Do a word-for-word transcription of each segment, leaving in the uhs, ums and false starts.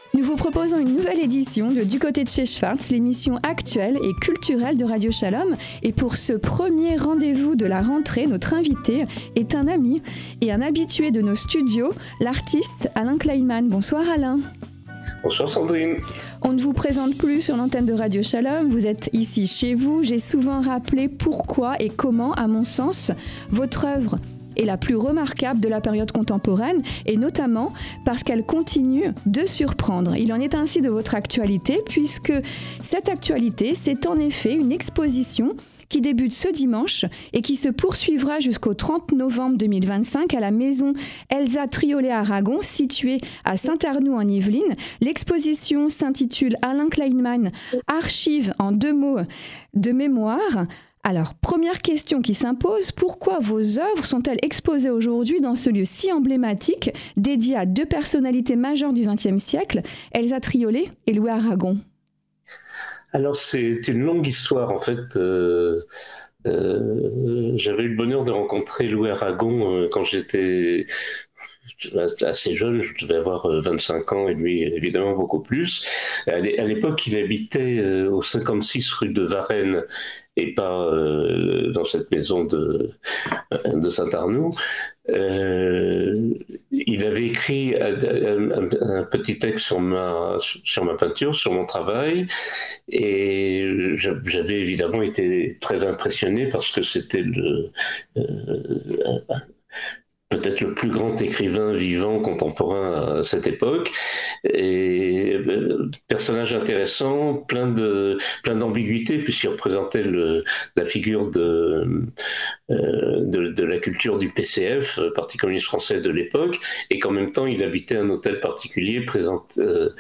Nous vous proposons une nouvelle édition de Du côté de chez Schwartz, l'émission actuelle et culturelle de Radio Shalom. Et pour ce premier rendez-vous de la rentrée, notre invité est un ami et un habitué de nos studios, l'artiste Alain Kleinman. Bonsoir Alain. Bonsoir Sandrine. On ne vous présente plus sur l'antenne de Radio Shalom, vous êtes ici chez vous. J'ai souvent rappelé pourquoi et comment, à mon sens, votre œuvre est la plus remarquable de la période contemporaine, et notamment parce qu'elle continue de surprendre. Il en est ainsi de votre actualité, puisque cette actualité, c'est en effet une exposition qui débute ce dimanche et qui se poursuivra jusqu'au trente novembre deux mille vingt-cinq à la maison Elsa Triolet Aragon, située à Saint-Arnoult en Yvelines. L'exposition s'intitule Alain Kleinman, archives en deux mots de mémoire. Alors, première question qui s'impose, pourquoi vos œuvres sont-elles exposées aujourd'hui dans ce lieu si emblématique, dédié à deux personnalités majeures du vingtième siècle, Elsa Triolet et Louis Aragon ? Alors, c'est une longue histoire, en fait. Euh, euh, j'avais eu le bonheur de rencontrer Louis Aragon euh, quand j'étais assez jeune, je devais avoir vingt-cinq ans et lui évidemment beaucoup plus. À l'époque, il habitait euh, au cinquante-six rue de Varennes et pas euh, dans cette maison de, de Saint-Arnoult. Euh, il avait écrit un, un, un petit texte sur ma, sur ma peinture, sur mon travail, et j'avais évidemment été très impressionné parce que c'était le... Euh, peut-être le plus grand écrivain vivant contemporain à cette époque, et euh, personnage intéressant, plein de plein d'ambiguïté puisqu'il représentait le, la figure de, euh, de de la culture du P C F, Parti communiste français de l'époque, et qu'en même temps il habitait un hôtel particulier présent, euh,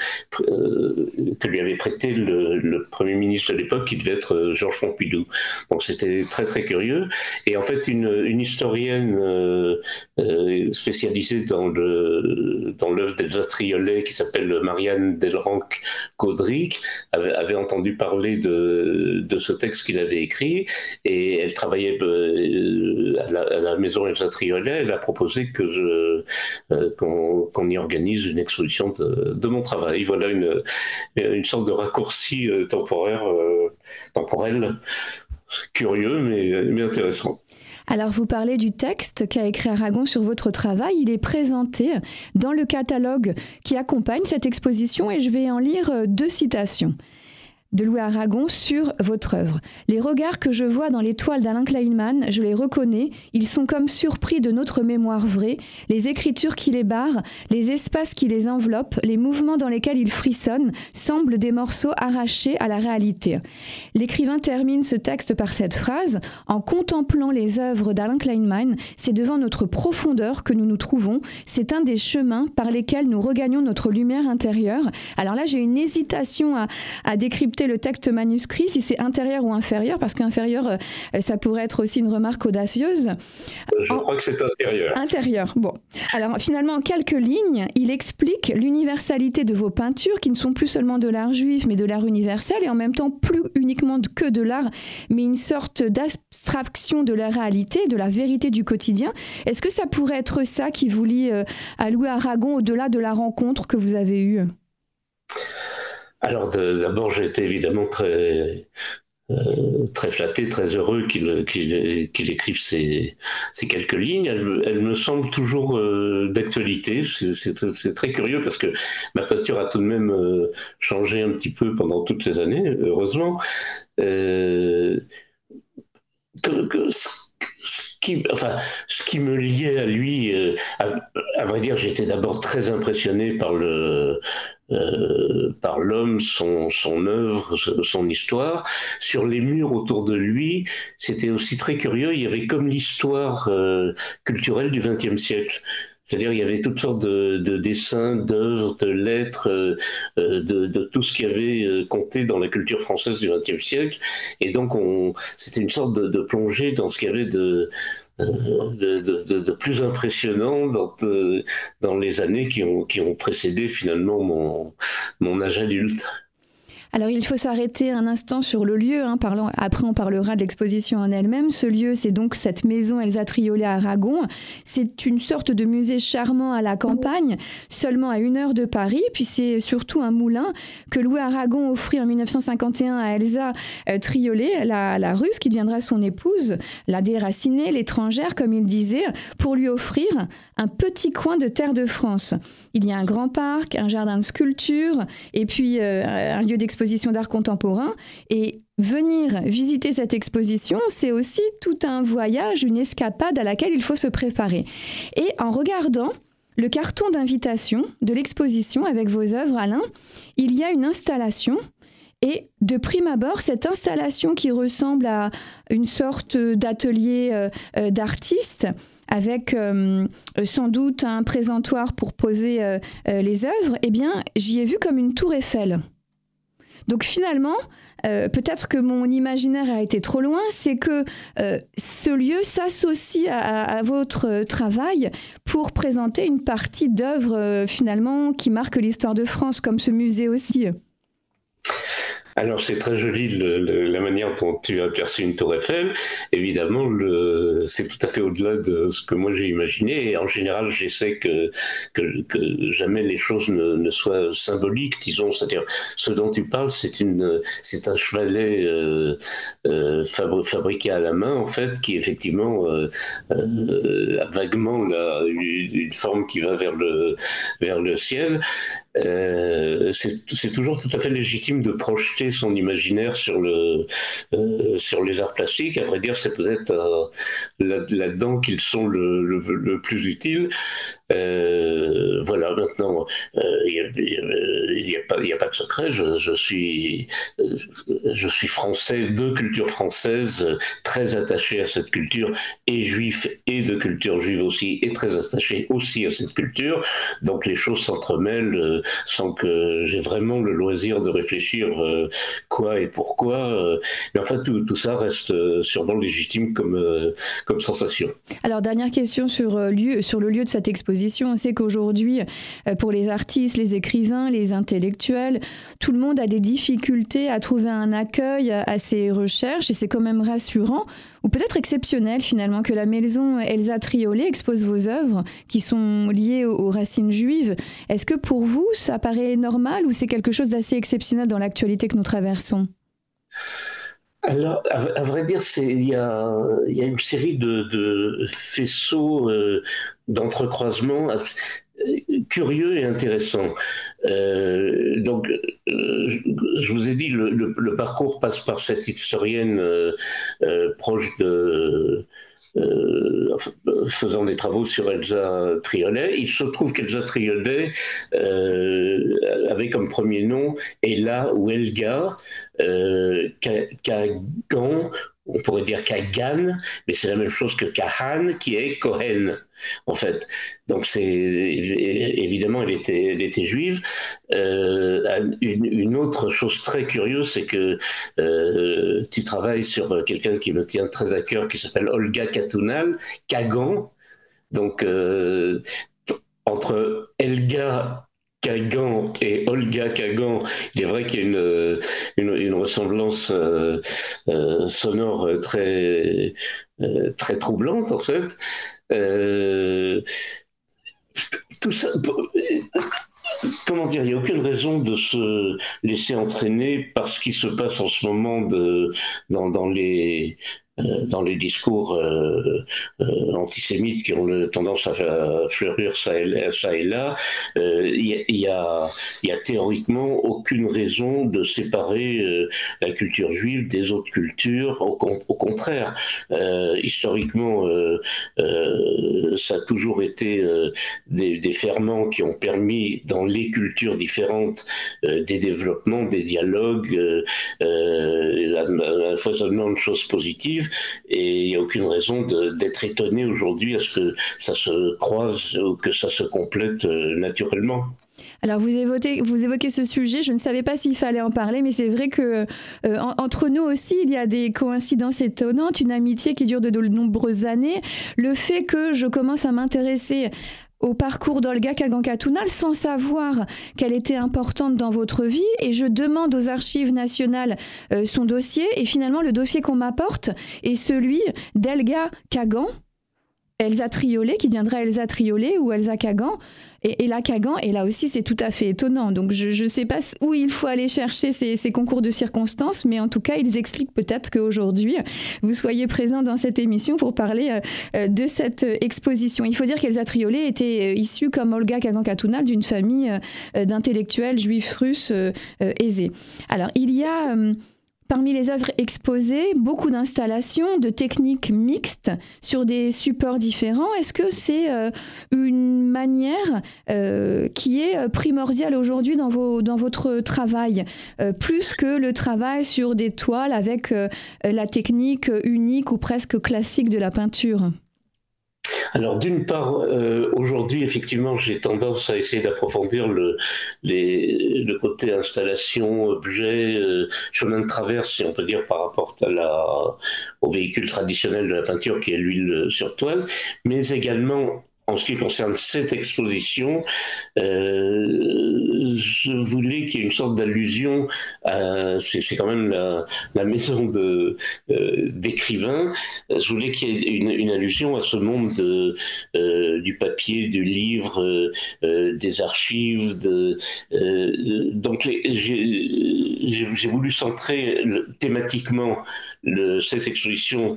euh, que lui avait prêté le, le premier ministre de l'époque, qui devait être Georges Pompidou. Donc c'était très très curieux, et en fait une une historienne euh, Euh, spécialisée dans le dans l'œuvre d'Elsa Triolet qui s'appelle Marianne Delranque-Caudric avait, avait entendu parler de de ce texte qu'il avait écrit, et elle travaillait euh, à, la, à la maison Elsa Triolet. Elle a proposé que je euh, qu'on, qu'on y organise une exposition de, de mon travail. Voilà une une sorte de raccourci euh, temporaire euh, temporel, curieux mais mais intéressant. Alors, vous parlez du texte qu'a écrit Aragon sur votre travail. Il est présenté dans le catalogue qui accompagne cette exposition, et je vais en lire deux citations de Louis Aragon sur votre œuvre. Les regards que je vois dans les toiles d'Alain Kleinman, je les reconnais, ils sont comme surpris de notre mémoire vraie, les écritures qui les barrent, les espaces qui les enveloppent, les mouvements dans lesquels ils frissonnent, semblent des morceaux arrachés à la réalité. L'écrivain termine ce texte par cette phrase: en contemplant les œuvres d'Alain Kleinman, c'est devant notre profondeur que nous nous trouvons, c'est un des chemins par lesquels nous regagnons notre lumière intérieure. Alors là, j'ai une hésitation à, à décrypter le texte manuscrit, si c'est intérieur ou inférieur, parce qu'inférieur, euh, ça pourrait être aussi une remarque audacieuse. Je en... crois que c'est intérieur. Intérieur, bon. Alors finalement, en quelques lignes, il explique l'universalité de vos peintures, qui ne sont plus seulement de l'art juif, mais de l'art universel, et en même temps plus uniquement que de l'art, mais une sorte d'abstraction de la réalité, de la vérité du quotidien. Est-ce que ça pourrait être ça qui vous lie euh, à Louis Aragon, au-delà de la rencontre que vous avez eue ? Alors de, d'abord, j'ai été évidemment très, euh, très flatté, très heureux qu'il, qu'il, qu'il écrive ces, ces quelques lignes. Elles, elles me semblent toujours euh, d'actualité. C'est, c'est, c'est très curieux parce que ma peinture a tout de même euh, changé un petit peu pendant toutes ces années, heureusement. Euh, que, que, ce qui, enfin, ce qui me liait à lui, euh, à, à vrai dire, j'étais d'abord très impressionné par le... Euh, par l'homme, son, son œuvre, son histoire. Sur les murs autour de lui, c'était aussi très curieux, il y avait comme l'histoire euh, culturelle du vingtième siècle. C'est-à-dire il y avait toutes sortes de, de dessins, d'œuvres, de lettres, euh, de, de tout ce qui avait euh, compté dans la culture française du vingtième siècle. Et donc on, c'était une sorte de, de plongée dans ce qu'il y avait de De, de, de, de plus impressionnant dans, de, dans les années qui ont, qui ont précédé finalement mon, mon âge adulte. Alors il faut s'arrêter un instant sur le lieu, hein, parlant, après on parlera de l'exposition en elle-même. Ce lieu, c'est donc cette maison Elsa Triolet à Aragon. C'est une sorte de musée charmant à la campagne, seulement à une heure de Paris. Puis c'est surtout un moulin que Louis Aragon offrit en mille neuf cent cinquante et un à Elsa euh, Triolet, la, la Russe, qui deviendra son épouse, la déracinée, l'étrangère, comme il disait, pour lui offrir un petit coin de terre de France. Il y a un grand parc, un jardin de sculpture, et puis euh, un lieu d'exposition exposition d'art contemporain. Et venir visiter cette exposition, c'est aussi tout un voyage, une escapade à laquelle il faut se préparer. Et en regardant le carton d'invitation de l'exposition avec vos œuvres, Alain, il y a une installation. Et de prime abord, cette installation qui ressemble à une sorte d'atelier euh, d'artiste, avec euh, sans doute un présentoir pour poser euh, euh, les œuvres, eh bien, j'y ai vu comme une tour Eiffel. Donc finalement, euh, peut-être que mon imaginaire a été trop loin, c'est que euh, ce lieu s'associe à, à votre travail pour présenter une partie d'œuvres euh, finalement qui marquent l'histoire de France, comme ce musée aussi. Alors c'est très joli le, le, la manière dont tu as perçu une tour Eiffel. Évidemment, le, c'est tout à fait au-delà de ce que moi j'ai imaginé. Et en général, j'essaie que, que, que jamais les choses ne, ne soient symboliques, disons. C'est-à-dire, ce dont tu parles, c'est, une, c'est un chevalet euh, euh, fabri- fabriqué à la main, en fait, qui effectivement euh, euh, a vaguement là, une, une forme qui va vers le, vers le ciel. Euh, c'est, c'est toujours tout à fait légitime de projeter son imaginaire sur, le, euh, sur les arts plastiques. À vrai dire, c'est peut-être euh, là, là-dedans qu'ils sont le, le, le plus utiles. Euh, voilà, maintenant, il euh, n'y a, a, a pas de secret. Je, je, suis, je suis français, de culture française, très attaché à cette culture, et juif, et de culture juive aussi, et très attaché aussi à cette culture. Donc les choses s'entremêlent euh, sans que j'ai vraiment le loisir de réfléchir euh, quoi et pourquoi. Euh, mais enfin, tout, tout ça reste euh, sûrement légitime comme, euh, comme sensation. Alors, dernière question sur, euh, lieu, sur le lieu de cette exposition. On sait qu'aujourd'hui, euh, pour les artistes, les écrivains, les intellectuels, tout le monde a des difficultés à trouver un accueil à, à ces recherches, et c'est quand même rassurant, ou peut-être exceptionnel finalement, que la maison Elsa Triolet expose vos œuvres qui sont liées aux, aux racines juives. Est-ce que pour vous, ça paraît normal ou c'est quelque chose d'assez exceptionnel dans l'actualité que nous traversons ? Alors, à, à vrai dire, il y a, y a une série de, de faisceaux euh, d'entrecroisements euh, curieux et intéressants. Euh, donc, euh, je vous ai dit, le, le, le parcours passe par cette historienne euh, euh, proche de... Euh, faisant des travaux sur Elsa Triolet. Il se trouve qu'Elsa Triolet euh, avait comme premier nom Ella ou Elga euh, Kagan, on pourrait dire Kagan, mais c'est la même chose que Kahan, qui est Cohen, en fait. Donc, c'est, évidemment, elle était, elle était juive. Euh, une, une autre chose très curieuse, c'est que euh, tu travailles sur quelqu'un qui me tient très à cœur, qui s'appelle Olga Katunal, Kagan. Donc, euh, entre Elga Kagan et Olga Kagan, il est vrai qu'il y a une, une, une ressemblance euh, euh, sonore très, euh, très troublante, en fait. Euh, tout ça... Comment dire, il n'y a aucune raison de se laisser entraîner par ce qui se passe en ce moment de, dans, dans les... dans les discours euh, euh, antisémites qui ont le, tendance à, à fleurir ça et, ça et là, il euh, y, y, a, y a théoriquement aucune raison de séparer euh, la culture juive des autres cultures. Au, au contraire, euh, historiquement, euh, euh, ça a toujours été euh, des, des ferments qui ont permis dans les cultures différentes euh, des développements, des dialogues, euh, euh, un foisonnement de choses positives. Et il n'y a aucune raison de, d'être étonné aujourd'hui à ce que ça se croise ou que ça se complète euh, naturellement. Alors vous évoquez, vous évoquez ce sujet, je ne savais pas s'il fallait en parler, mais c'est vrai que euh, en, entre nous aussi, il y a des coïncidences étonnantes, une amitié qui dure de, de nombreuses années. Le fait que je commence à m'intéresser au parcours d'Olga Kagan-Katunal sans savoir qu'elle était importante dans votre vie, et je demande aux Archives nationales euh, son dossier, et finalement le dossier qu'on m'apporte est celui d'Elga Kagan, Elsa Triolet, qui deviendra Elsa Triolet ou Elsa Kagan. Et, et la Kagan, et là aussi c'est tout à fait étonnant. Donc je ne sais pas où il faut aller chercher ces, ces concours de circonstances, mais en tout cas ils expliquent peut-être qu'aujourd'hui vous soyez présent dans cette émission pour parler euh, de cette exposition. Il faut dire qu'Elsa Triolet était issue comme Olga Kagan-Katunal d'une famille euh, d'intellectuels juifs russes euh, euh, aisés. Alors il y a... Euh, Parmi les œuvres exposées, beaucoup d'installations, de techniques mixtes sur des supports différents. Est-ce que c'est euh, une manière euh, qui est primordiale aujourd'hui dans, vos, dans votre travail, euh, plus que le travail sur des toiles avec euh, la technique unique ou presque classique de la peinture ? Alors d'une part, euh, aujourd'hui, effectivement, j'ai tendance à essayer d'approfondir le, les, le côté installation, objet, euh, chemin de traverse, si on peut dire, par rapport à la, au véhicule traditionnel de la peinture qui est l'huile sur toile, mais également, en ce qui concerne cette exposition, euh, je voulais qu'il y ait une sorte d'allusion à... C'est, c'est quand même la, la maison de, euh, d'écrivains. Je voulais qu'il y ait une, une allusion à ce monde de, euh, du papier, du livre, euh, des archives. De, euh, donc les, j'ai, j'ai, j'ai voulu centrer le, thématiquement le, cette exposition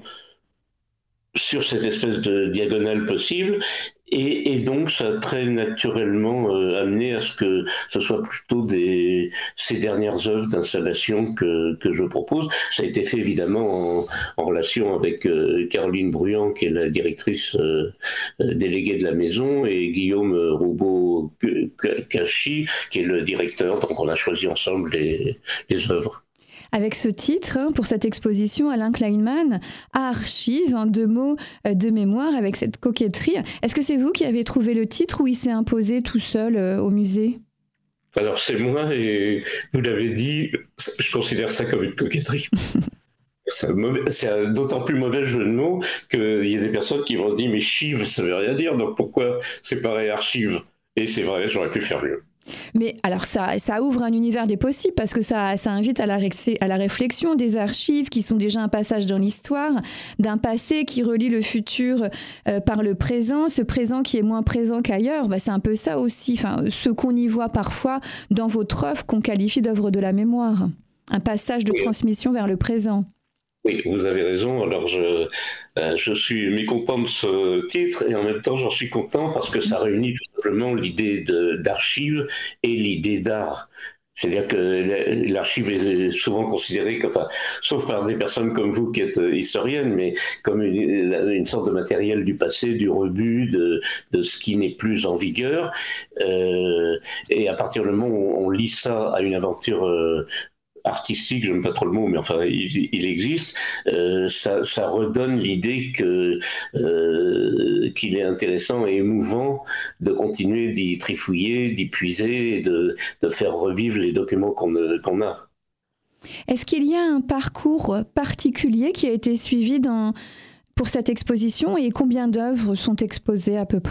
sur cette espèce de diagonale possible. Et, et donc, ça a très naturellement euh, amené à ce que ce soit plutôt des, ces dernières œuvres d'installation que, que je propose. Ça a été fait évidemment en, en relation avec euh, Caroline Bruyant, qui est la directrice euh, déléguée de la maison, et Guillaume Roubaud-Cachy, qui est le directeur. Donc, on a choisi ensemble les, les œuvres. Avec ce titre, hein, pour cette exposition, Alain Kleinman, à Archives, hein, deux mots euh, de mémoire avec cette coquetterie. Est-ce que c'est vous qui avez trouvé le titre ou il s'est imposé tout seul euh, au musée ? Alors c'est moi, et vous l'avez dit, je considère ça comme une coquetterie. C'est, un mauvais, c'est un d'autant plus mauvais jeu de mots qu'il y a des personnes qui m'ont dit « mais chive, ça veut rien dire, donc pourquoi séparer archives ?» Et c'est vrai, j'aurais pu faire mieux. Mais alors ça, ça ouvre un univers des possibles parce que ça, ça invite à la, à la réflexion des archives qui sont déjà un passage dans l'histoire, d'un passé qui relie le futur euh, par le présent, ce présent qui est moins présent qu'ailleurs, bah c'est un peu ça aussi, enfin, ce qu'on y voit parfois dans votre œuvre qu'on qualifie d'œuvre de la mémoire, un passage de oui. transmission vers le présent. Oui, vous avez raison. Alors, je, euh, je suis mécontent de ce titre et en même temps, j'en suis content parce que ça réunit tout simplement l'idée de, d'archive et l'idée d'art. C'est-à-dire que l'archive est souvent considérée, comme, enfin, sauf par des personnes comme vous qui êtes historiennes, mais comme une, une sorte de matériel du passé, du rebut, de, de ce qui n'est plus en vigueur. Euh, et à partir du moment où on lit ça à une aventure euh, artistique, j'aime pas trop le mot, mais enfin il, il existe, euh, ça, ça redonne l'idée que, euh, qu'il est intéressant et émouvant de continuer d'y trifouiller, d'y puiser, et de, de faire revivre les documents qu'on, qu'on a. Est-ce qu'il y a un parcours particulier qui a été suivi dans, pour cette exposition et combien d'œuvres sont exposées à peu près ?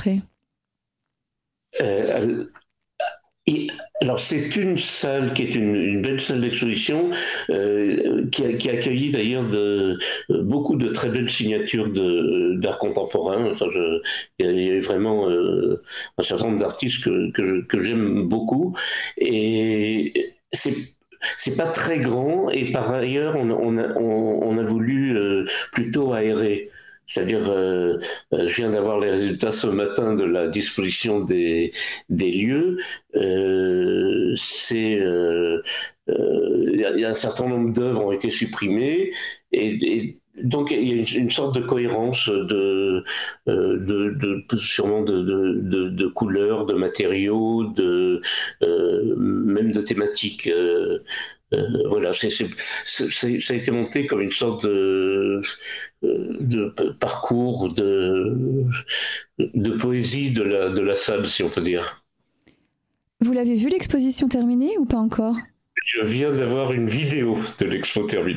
euh, Et, alors c'est une salle qui est une, une belle salle d'exposition euh, qui, a, qui a accueilli d'ailleurs de, beaucoup de très belles signatures de, d'art contemporain. Enfin, je, il y a vraiment euh, un certain nombre d'artistes que, que, que j'aime beaucoup. Et c'est c'est pas très grand et par ailleurs on, on, a, on, on a voulu euh, plutôt aérer. C'est-à-dire, euh, je viens d'avoir les résultats ce matin de la disposition des, des lieux. Euh, c'est, euh, euh, il y a un certain nombre d'œuvres ont été supprimées et, et donc il y a une, une sorte de cohérence de, de, de sûrement de, de, de, de couleurs, de matériaux, de euh, même de thématiques. Euh, Euh, voilà, c'est, c'est, c'est, ça a été monté comme une sorte de, de parcours, de, de poésie de la, de la salle, si on peut dire. Vous l'avez vu l'exposition terminée ou pas encore ? Je viens d'avoir une vidéo de l'expo terminée.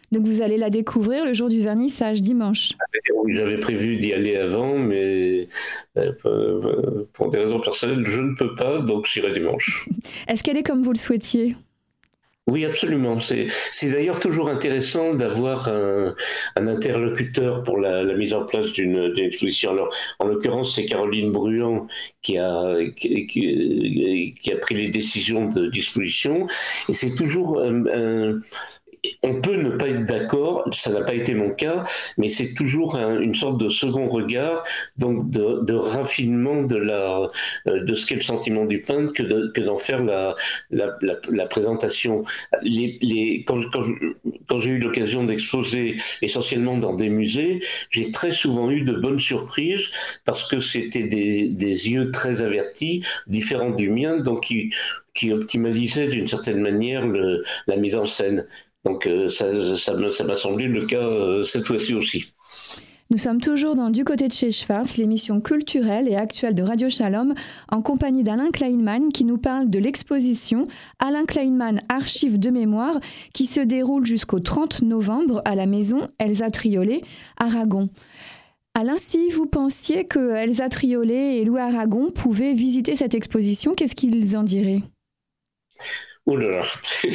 Donc vous allez la découvrir le jour du vernissage, dimanche. Oui, j'avais prévu d'y aller avant, mais euh, pour des raisons personnelles, je ne peux pas, donc j'irai dimanche. Est-ce qu'elle est comme vous le souhaitiez ? Oui, absolument. C'est, c'est d'ailleurs toujours intéressant d'avoir un, un interlocuteur pour la, la mise en place d'une, d'une exposition. Alors, en l'occurrence, c'est Caroline Bruand qui a, qui, qui, qui a pris les décisions de disposition. Et c'est toujours un, un on peut ne pas être d'accord, ça n'a pas été mon cas, mais c'est toujours un, une sorte de second regard, donc de, de raffinement de, la, de ce qu'est le sentiment du peintre que, de, que d'en faire la, la, la, la présentation. Les, les, quand, quand, quand j'ai eu l'occasion d'exposer essentiellement dans des musées, j'ai très souvent eu de bonnes surprises parce que c'était des, des yeux très avertis, différents du mien, donc qui, qui optimalisaient d'une certaine manière le, la mise en scène. Donc euh, ça, ça, me, ça m'a semblé le cas euh, cette fois-ci aussi. Nous sommes toujours dans Du côté de chez Schwartz, l'émission culturelle et actuelle de Radio Shalom, en compagnie d'Alain Kleinman qui nous parle de l'exposition Alain Kleinman Archives de mémoire qui se déroule jusqu'au trente novembre à la maison Elsa Triolet, Aragon. Alain, si vous pensiez que Elsa Triolet et Louis Aragon pouvaient visiter cette exposition, qu'est-ce qu'ils en diraient ? Oh là là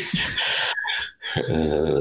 Euh,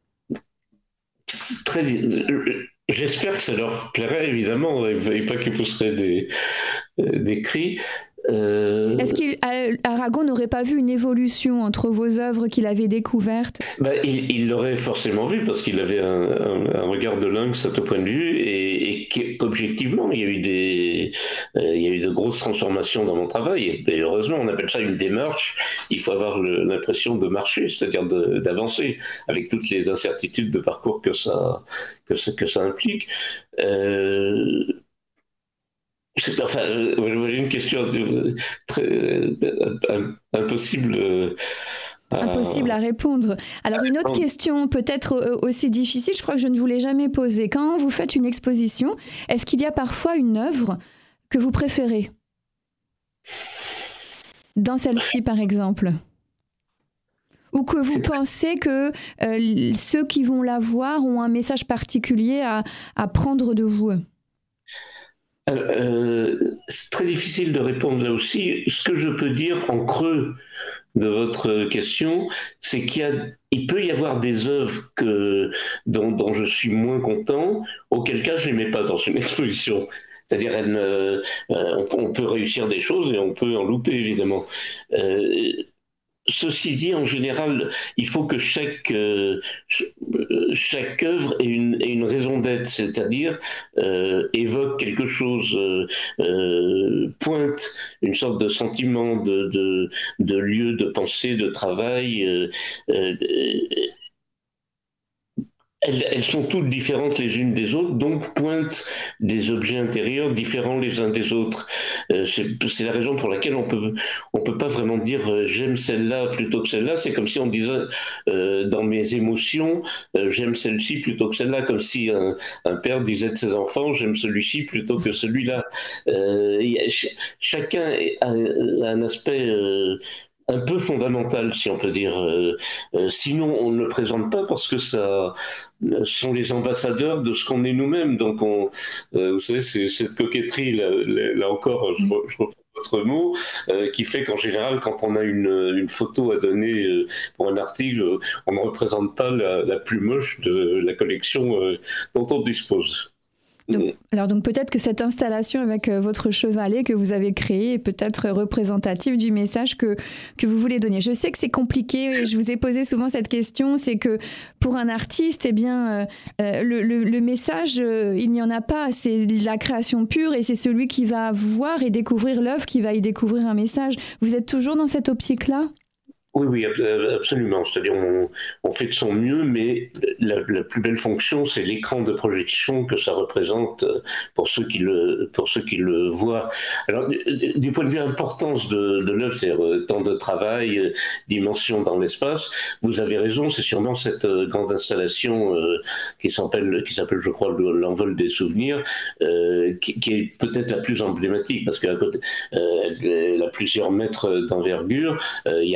très, j'espère que ça leur plairait, évidemment, et pas qu'ils pousseraient des, des cris. Euh... Est-ce qu'Aragon n'aurait pas vu une évolution entre vos œuvres qu'il avait découvertes ? Ben, il, il l'aurait forcément vu parce qu'il avait un, un, un regard de lynx à tout point de vue et, et qu'objectivement il y a eu des, euh, il y a eu de grosses transformations dans mon travail et, et heureusement on appelle ça une démarche. Il faut avoir le, l'impression de marcher, c'est-à-dire de, d'avancer avec toutes les incertitudes de parcours que ça, que ça, que ça implique. Euh, Enfin, j'ai une question très impossible. À... Impossible à répondre. Alors une autre question peut-être aussi difficile, je crois que je ne vous l'ai jamais posée. Quand vous faites une exposition, est-ce qu'il y a parfois une œuvre que vous préférez ? Dans celle-ci par exemple ? Ou que vous pensez que euh, ceux qui vont la voir ont un message particulier à, à prendre de vous ? Euh, c'est très difficile de répondre là aussi. Ce que je peux dire en creux de votre question, c'est qu'il y a, il peut y avoir des œuvres que, dont, dont je suis moins content, auquel cas je ne les mets pas dans une exposition. C'est-à-dire, elle, euh, on, on peut réussir des choses et on peut en louper, évidemment. Euh, Ceci dit, en général, il faut que chaque, euh, chaque œuvre ait une, ait une raison d'être, c'est-à-dire euh, évoque quelque chose, euh, euh, pointe une sorte de sentiment, de, de, de lieu de pensée, de travail. Euh, euh, Elles, elles sont toutes différentes les unes des autres, donc pointent des objets intérieurs différents les uns des autres. Euh, c'est, c'est la raison pour laquelle on peut, on peut pas vraiment dire euh, j'aime celle-là plutôt que celle-là. C'est comme si on disait euh, dans mes émotions euh, j'aime celle-ci plutôt que celle-là, comme si un, un père disait de ses enfants j'aime celui-ci plutôt que celui-là. Euh, ch- chacun a, a un aspect euh, un peu fondamental, si on peut dire. Euh, euh, sinon, on ne le présente pas parce que ça euh, sont les ambassadeurs de ce qu'on est nous-mêmes. Donc, on, euh, vous savez, c'est cette coquetterie, là, là encore, je, je reprends votre mot, euh, qui fait qu'en général, quand on a une, une photo à donner euh, pour un article, on ne représente pas la, la plus moche de la collection euh, dont on dispose. Donc, alors donc peut-être que cette installation avec euh, votre chevalet que vous avez créé est peut-être représentative du message que, que vous voulez donner. Je sais que c'est compliqué, et je vous ai posé souvent cette question, c'est que pour un artiste, eh bien, euh, le, le, le message, euh, il n'y en a pas, c'est la création pure et c'est celui qui va voir et découvrir l'œuvre qui va y découvrir un message. Vous êtes toujours dans cette optique-là ? Oui, oui, absolument. C'est-à-dire, on, on fait de son mieux, mais la, la plus belle fonction, c'est l'écran de projection que ça représente pour ceux qui le, pour ceux qui le voient. Alors, du, du point de vue importance de, de l'œuvre, c'est-à-dire temps de travail, dimension dans l'espace, vous avez raison, c'est sûrement cette grande installation euh, qui s'appelle, qui s'appelle, je crois, l'envol des souvenirs, euh, qui, qui est peut-être la plus emblématique, parce qu'à côté, euh, elle a plusieurs mètres d'envergure, euh, il y a à côté de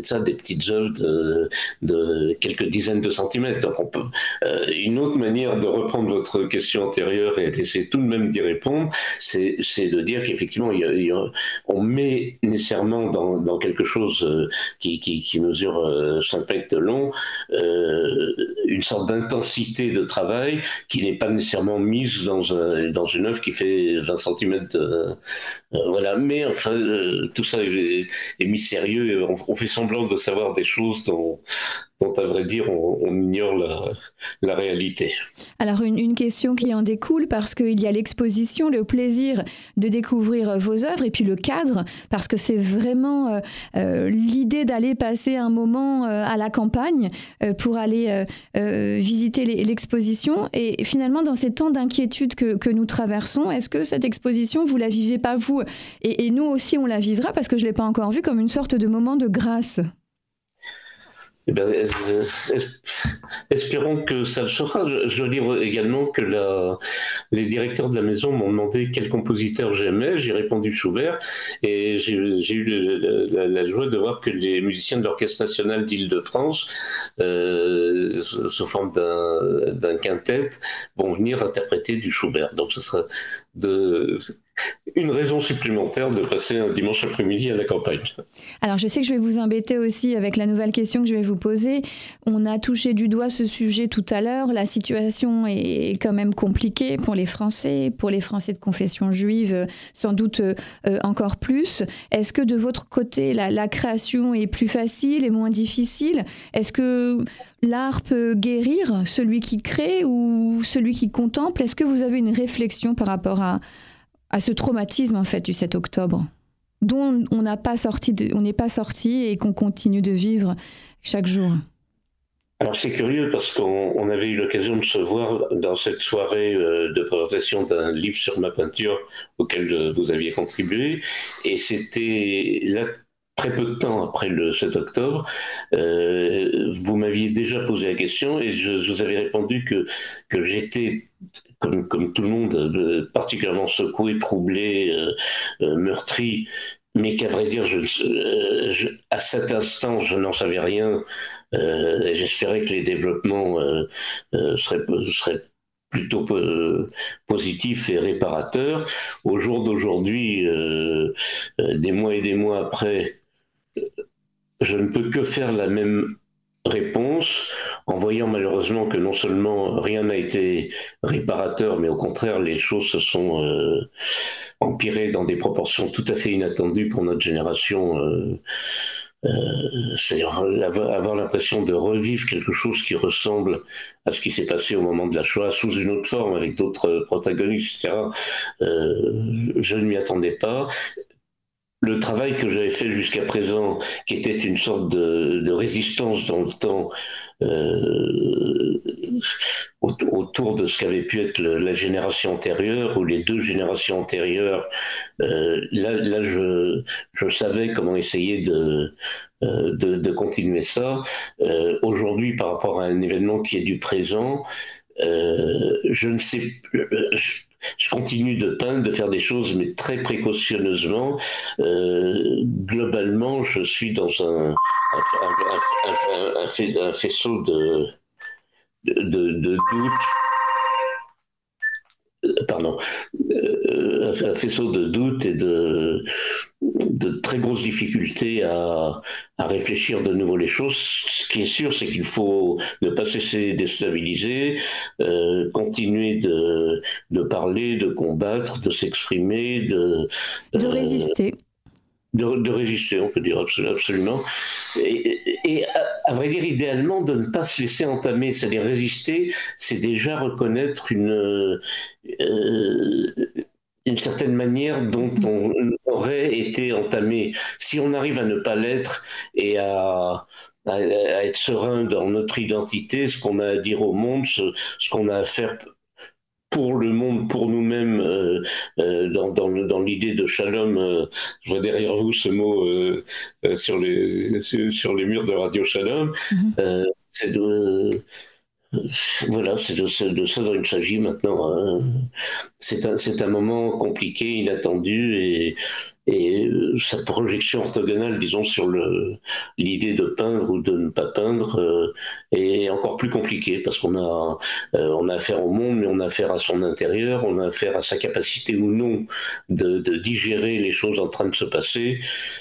ça des petites œuvres de, de quelques dizaines de centimètres. Donc on peut, euh, une autre manière de reprendre votre question antérieure et d'essayer tout de même d'y répondre, c'est, c'est de dire qu'effectivement, il y a, il y a, on met nécessairement dans, dans quelque chose qui, qui, qui mesure euh, cinq mètres de long euh, une sorte d'intensité de travail qui n'est pas nécessairement mise dans, un, dans une œuvre qui fait vingt centimètres de, euh, voilà. Mais enfin, euh, tout ça est, est mis sérieux et on, on fait semblant de savoir des choses dont, dont à vrai dire, on, on ignore la, la réalité. Alors, une, une question qui en découle, parce qu'il y a l'exposition, le plaisir de découvrir vos œuvres, et puis le cadre, parce que c'est vraiment euh, euh, l'idée d'aller passer un moment euh, à la campagne euh, pour aller euh, euh, visiter les, l'exposition. Et finalement, dans ces temps d'inquiétude que, que nous traversons, est-ce que cette exposition, vous la vivez pas vous, et, et nous aussi, on la vivra, parce que je ne l'ai pas encore vue, comme une sorte de moment de grâce? Eh bien, espérons que ça le sera. Je, je dois dire également que la, les directeurs de la maison m'ont demandé quel compositeur j'aimais. J'ai répondu Schubert et j'ai, j'ai eu la, la, la joie de voir que les musiciens de l'Orchestre national d'Île-de-France, euh, sous forme d'un, d'un quintet, vont venir interpréter du Schubert. Donc ce sera de... une raison supplémentaire de passer un dimanche après-midi à la campagne. Alors, je sais que je vais vous embêter aussi avec la nouvelle question que je vais vous poser. On a touché du doigt ce sujet tout à l'heure. La situation est quand même compliquée pour les Français, pour les Français de confession juive, sans doute euh, encore plus. Est-ce que de votre côté, la, la création est plus facile et moins difficile? Est-ce que l'art peut guérir celui qui crée ou celui qui contemple? Est-ce que vous avez une réflexion par rapport à à ce traumatisme en fait du sept octobre, dont on n'a pas sorti, de, on n'est pas sorti et qu'on continue de vivre chaque jour? Alors c'est curieux parce qu'on on avait eu l'occasion de se voir dans cette soirée euh, de présentation d'un livre sur ma peinture auquel euh, vous aviez contribué, et c'était là très peu de temps après le sept octobre, euh, vous m'aviez déjà posé la question et je, je vous avais répondu que, que j'étais Comme, comme tout le monde, euh, particulièrement secoué, troublé, euh, euh, meurtri, mais qu'à vrai dire, je, euh, je, à cet instant, je n'en savais rien. Euh, et j'espérais que les développements euh, euh, seraient, seraient plutôt euh, positifs et réparateurs. Au jour d'aujourd'hui, euh, euh, des mois et des mois après, je ne peux que faire la même réponse, en voyant malheureusement que non seulement rien n'a été réparateur, mais au contraire les choses se sont euh, empirées dans des proportions tout à fait inattendues pour notre génération. Euh, euh, c'est-à-dire avoir l'impression de revivre quelque chose qui ressemble à ce qui s'est passé au moment de la Shoah, sous une autre forme, avec d'autres protagonistes, et cetera. Euh, je ne m'y attendais pas. Le travail que j'avais fait jusqu'à présent, qui était une sorte de, de résistance dans le temps euh, autour de ce qu'avait pu être le, la génération antérieure ou les deux générations antérieures, euh, là, là je, je savais comment essayer de, euh, de, de continuer ça. Euh, aujourd'hui, par rapport à un événement qui est du présent, euh, je ne sais je, Je continue de peindre, de faire des choses, mais très précautionneusement. Euh, globalement, je suis dans un, un, un, un, un, un faisceau de, de, de, de doutes. Pardon, euh, un faisceau de doutes et de, de très grosses difficultés à, à réfléchir de nouveau les choses. Ce qui est sûr, c'est qu'il faut ne pas cesser de déstabiliser, euh, continuer de, de parler, de combattre, de s'exprimer, de, de euh, résister. De, de résister, on peut dire absolument. Et, et à, à vrai dire, idéalement, de ne pas se laisser entamer. C'est-à-dire résister, c'est déjà reconnaître une, euh, une certaine manière dont on aurait été entamé. Si on arrive à ne pas l'être et à, à, à être serein dans notre identité, ce qu'on a à dire au monde, ce, ce qu'on a à faire pour le monde, pour nous-mêmes, euh, euh, dans, dans, dans l'idée de Shalom, euh, je vois derrière vous ce mot euh, euh, sur, les, sur, sur les murs de Radio Shalom, mm-hmm. euh, c'est de... Euh, voilà, c'est de, c'est de ça dont il s'agit maintenant. Hein. C'est un, c'est un moment compliqué, inattendu, et, et euh, sa projection orthogonale, disons, sur le, l'idée de peindre ou de ne pas peindre euh, est encore plus compliquée parce qu'on a, euh, on a affaire au monde, mais on a affaire à son intérieur, on a affaire à sa capacité ou non de, de digérer les choses en train de se passer.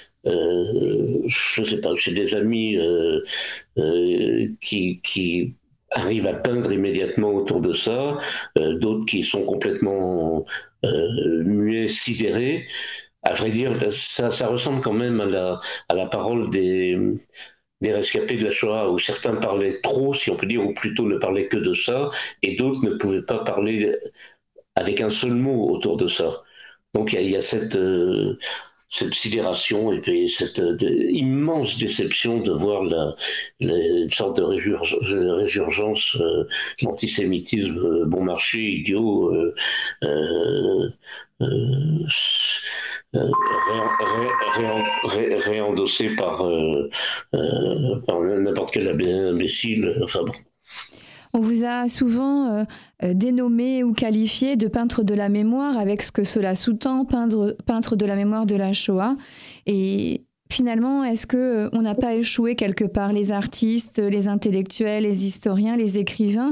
Euh, je ne sais pas, j'ai des amis euh, euh, qui, qui arrivent à peindre immédiatement autour de ça, euh, d'autres qui sont complètement euh, muets, sidérés. À vrai dire, ça, ça ressemble quand même à la, à la parole des, des rescapés de la Shoah, où certains parlaient trop, si on peut dire, ou plutôt ne parlaient que de ça, et d'autres ne pouvaient pas parler avec un seul mot autour de ça. Donc il y, y a cette, euh, cette sidération et puis cette de, immense déception de voir la, la, une sorte de résurgence euh, de l'antisémitisme euh, bon marché, idiot, euh, euh, euh, euh, ré, ré, ré, réendossé par, euh, euh, par n'importe quel imbécile. Enfin bon. On vous a souvent euh, dénommé ou qualifié de peintre de la mémoire avec ce que cela sous-tend, peintre, peintre de la mémoire de la Shoah. Et finalement, est-ce qu'on n'a pas échoué quelque part, les artistes, les intellectuels, les historiens, les écrivains,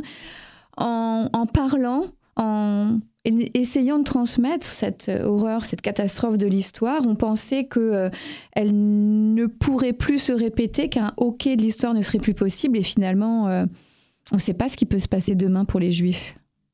en, en parlant, en essayant de transmettre cette horreur, cette catastrophe de l'histoire? On pensait qu'elle euh, ne pourrait plus se répéter, qu'un hockey de l'histoire ne serait plus possible. Et finalement... Euh, on ne sait pas ce qui peut se passer demain pour les Juifs.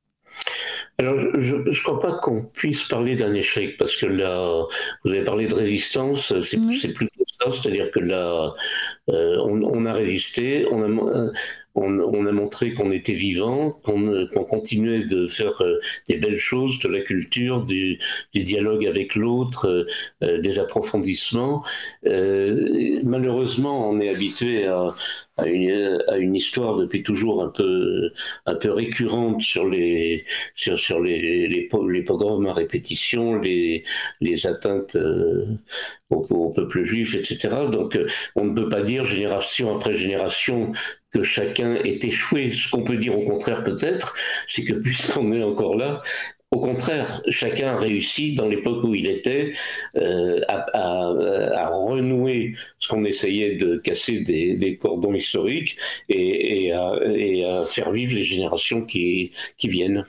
Alors, je ne crois pas qu'on puisse parler d'un échec, parce que là, vous avez parlé de résistance, c'est, oui. c'est plutôt ça, c'est-à-dire que là, euh, on, on a résisté, on a, on, on a montré qu'on était vivant, qu'on, qu'on continuait de faire euh, des belles choses, de la culture, du, du dialogue avec l'autre, euh, des approfondissements. Euh, malheureusement, on est habitué à, à, une, à une histoire depuis toujours un peu, un peu récurrente sur les, sur, sur les, les, les pogroms à répétition, les, les atteintes euh, au, au peuple juif, et cetera. Donc, on ne peut pas dire génération après génération que chacun ait échoué. Ce qu'on peut dire au contraire peut-être, c'est que puisqu'on est encore là, au contraire, chacun a réussi dans l'époque où il était euh, à, à, à renouer ce qu'on essayait de casser des, des cordons historiques et, et, à, et à faire vivre les générations qui, qui viennent.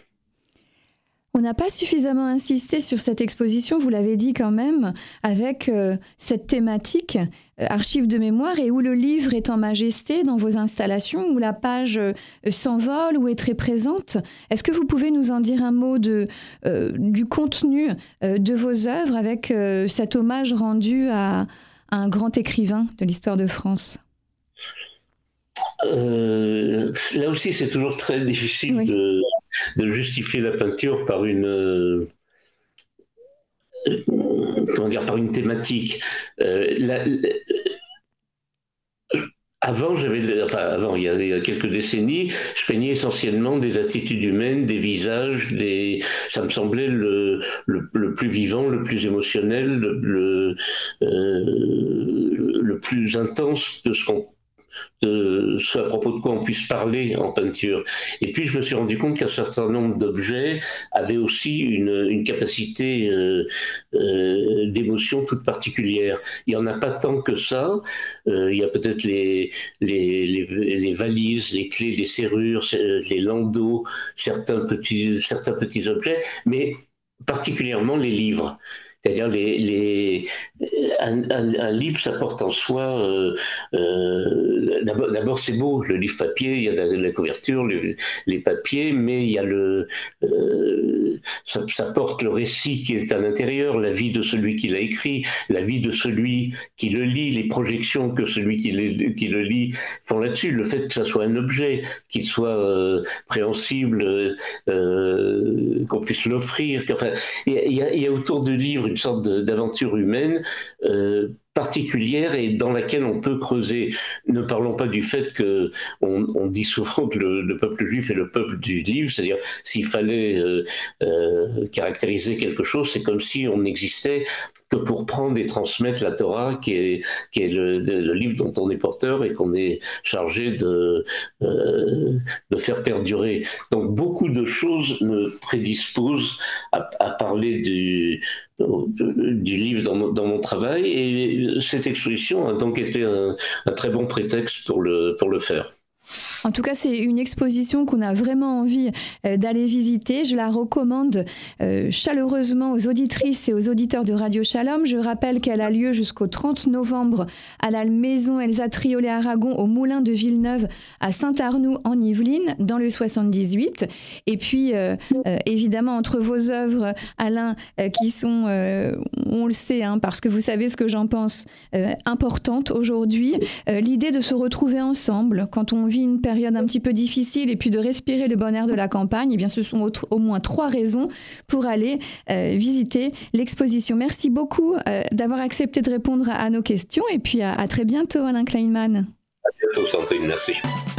On n'a pas suffisamment insisté sur cette exposition, vous l'avez dit quand même, avec euh, cette thématique euh, archives de mémoire et où le livre est en majesté dans vos installations, où la page euh, s'envole, où est très présente. Est-ce que vous pouvez nous en dire un mot de, euh, du contenu euh, de vos œuvres avec euh, cet hommage rendu à, à un grand écrivain de l'histoire de France ? Euh, là aussi, c'est toujours très difficile oui. de, de justifier la peinture par une, euh, comment dire, par une thématique. Euh, la, la, avant, j'avais, enfin, avant, il y a, il y a quelques décennies, je peignais essentiellement des attitudes humaines, des visages, des, ça me semblait le, le, le plus vivant, le plus émotionnel, le, le, euh, le plus intense de ce qu'on de ce à propos de quoi on puisse parler en peinture. Et puis je me suis rendu compte qu'un certain nombre d'objets avaient aussi une, une capacité euh, euh, d'émotion toute particulière. Il n'y en a pas tant que ça. Euh, il y a peut-être les, les, les, les valises, les clés, les serrures, les landaux, certains petits, certains petits objets, mais particulièrement les livres. C'est-à-dire les, les, un, un, un livre, ça porte en soi. Euh, euh, d'abord, d'abord, c'est beau, le livre papier, il y a la, la couverture, les, les papiers, mais il y a le, euh, ça, ça porte le récit qui est à l'intérieur, la vie de celui qui l'a écrit, la vie de celui qui le lit, les projections que celui qui le, qui le lit font là-dessus, le fait que ça soit un objet, qu'il soit euh, préhensible, euh, qu'on puisse l'offrir. Enfin, il y a, il y a autour du livre une sorte de, d'aventure humaine euh, particulière et dans laquelle on peut creuser. Ne parlons pas du fait que on, on dit souvent que le, le peuple juif est le peuple du livre, c'est-à-dire s'il fallait euh, euh, caractériser quelque chose, c'est comme si on n'existait que pour prendre et transmettre la Torah, qui est, qui est le, le livre dont on est porteur et qu'on est chargé de, euh, de faire perdurer. Donc beaucoup de choses me prédisposent à, à parler du, du livre dans mon, dans mon travail, et cette exposition a donc été un, un très bon prétexte pour le, pour le faire. En tout cas, c'est une exposition qu'on a vraiment envie euh, d'aller visiter. Je la recommande euh, chaleureusement aux auditrices et aux auditeurs de Radio Shalom. Je rappelle qu'elle a lieu jusqu'au trente novembre à la maison Elsa Triolet Aragon au Moulin de Villeneuve à Saint-Arnoux en Yvelines dans le soixante-dix-huit. Et puis, euh, euh, évidemment, entre vos œuvres, Alain, euh, qui sont, euh, on le sait, hein, parce que vous savez ce que j'en pense, euh, importantes aujourd'hui, euh, l'idée de se retrouver ensemble quand on vit une période un petit peu difficile et puis de respirer le bon air de la campagne, eh bien ce sont au, au moins trois raisons pour aller euh, visiter l'exposition. Merci beaucoup euh, d'avoir accepté de répondre à, à nos questions et puis à, à très bientôt, Alain Kleinman. À bientôt, Sandrine, merci.